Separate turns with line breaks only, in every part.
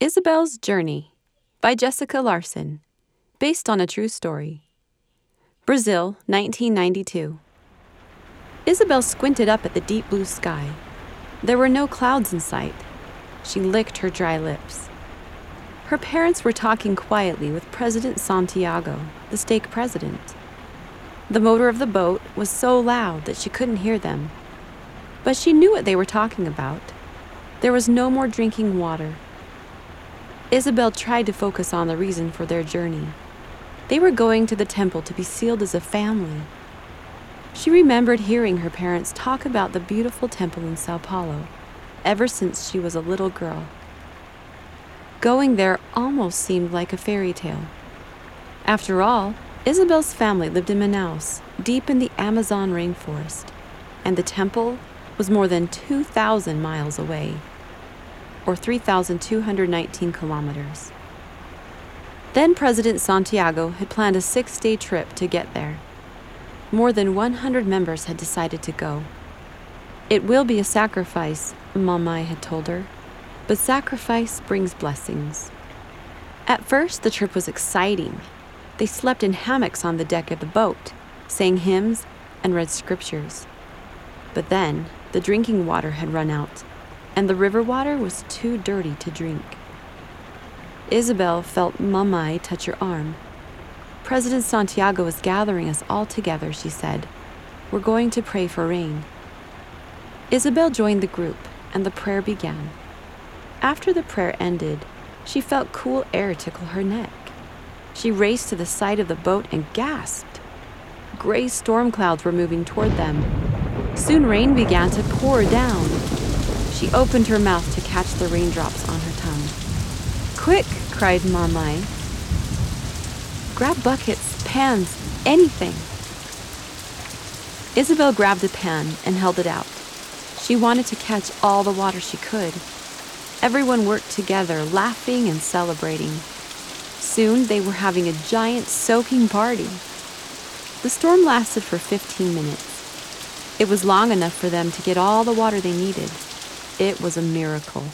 Isabel's Journey by Jessica Larson, based on a true story. Brazil, 1992. Isabel squinted up at the deep blue sky. There were no clouds in sight. She licked her dry lips. Her parents were talking quietly with President Santiago, the stake president. The motor of the boat was so loud that she couldn't hear them. But she knew what they were talking about. There was no more drinking water. Isabel tried to focus on the reason for their journey. They were going to the temple to be sealed as a family. She remembered hearing her parents talk about the beautiful temple in Sao Paulo ever since she was a little girl. Going there almost seemed like a fairy tale. After all, Isabel's family lived in Manaus, deep in the Amazon rainforest, and the temple was more than 2,000 miles away, or 3,219 kilometers. Then President Santiago had planned a 6-day trip to get there. More than 100 members had decided to go. It will be a sacrifice, Mamai had told her, but sacrifice brings blessings. At first, the trip was exciting. They slept in hammocks on the deck of the boat, sang hymns, and read scriptures. But then, the drinking water had run out, and the river water was too dirty to drink. Isabel felt Mamai touch her arm. President Santiago is gathering us all together, she said. We're going to pray for rain. Isabel joined the group, and the prayer began. After the prayer ended, she felt cool air tickle her neck. She raced to the side of the boat and gasped. Gray storm clouds were moving toward them. Soon rain began to pour down. She opened her mouth to catch the raindrops on her tongue. "Quick!" cried Mamai. "Grab buckets, pans, anything." Isabel grabbed a pan and held it out. She wanted to catch all the water she could. Everyone worked together, laughing and celebrating. Soon they were having a giant soaking party. The storm lasted for 15 minutes. It was long enough for them to get all the water they needed. It was a miracle.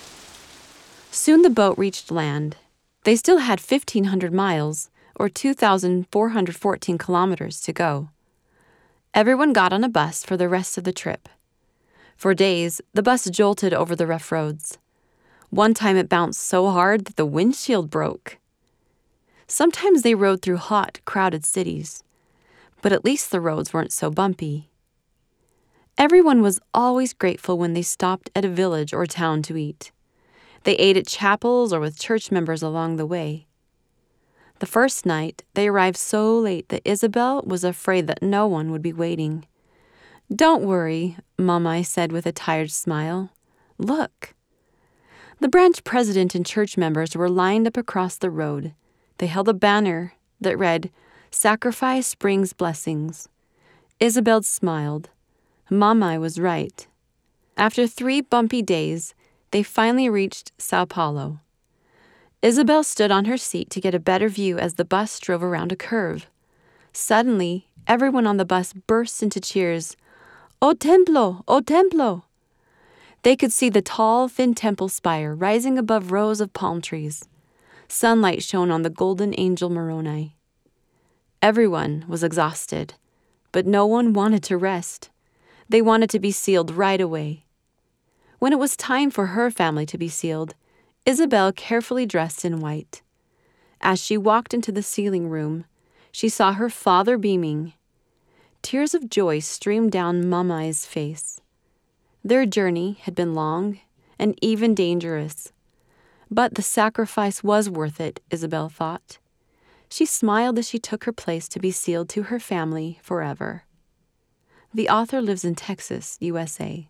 Soon the boat reached land. They still had 1,500 miles, or 2,414 kilometers to go. Everyone got on a bus for the rest of the trip. For days, the bus jolted over the rough roads. One time it bounced so hard that the windshield broke. Sometimes they rode through hot, crowded cities, but at least the roads weren't so bumpy. Everyone was always grateful when they stopped at a village or town to eat. They ate at chapels or with church members along the way. The first night, they arrived so late that Isabel was afraid that no one would be waiting. "Don't worry," Mamai said with a tired smile. "Look." The branch president and church members were lined up across the road. They held a banner that read, "Sacrifice brings blessings." Isabel smiled. Mamai was right. After 3 bumpy days, they finally reached Sao Paulo. Isabel stood on her seat to get a better view as the bus drove around a curve. Suddenly, everyone on the bus burst into cheers. "O templo! O templo!" They could see the tall, thin temple spire rising above rows of palm trees. Sunlight shone on the golden angel Moroni. Everyone was exhausted, but no one wanted to rest. They wanted to be sealed right away. When it was time for her family to be sealed, Isabel carefully dressed in white. As she walked into the sealing room, she saw her father beaming. Tears of joy streamed down Mamai's face. Their journey had been long and even dangerous. But the sacrifice was worth it, Isabel thought. She smiled as she took her place to be sealed to her family forever. The author lives in Texas, USA.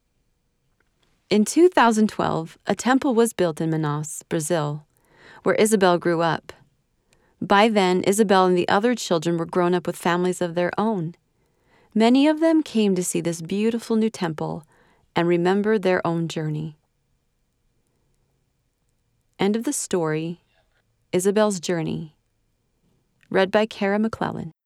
In 2012, a temple was built in Manaus, Brazil, where Isabel grew up. By then, Isabel and the other children were grown up with families of their own. Many of them came to see this beautiful new temple and remember their own journey. End of the story, Isabel's Journey, read by Kara McClellan.